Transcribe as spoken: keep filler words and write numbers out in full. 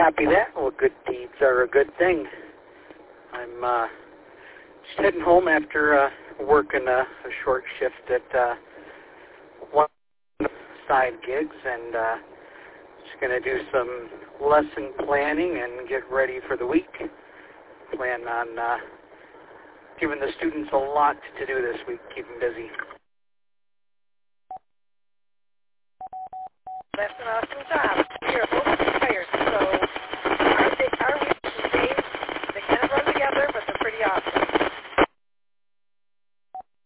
Copy that. Well, good deeds are a good thing. I'm uh, just heading home after uh, working a, a short shift at uh, one of the side gigs, and uh, just going to do some lesson planning and get ready for the week. Plan on uh, giving the students a lot to do this week, keep them busy. Lesson awesome time.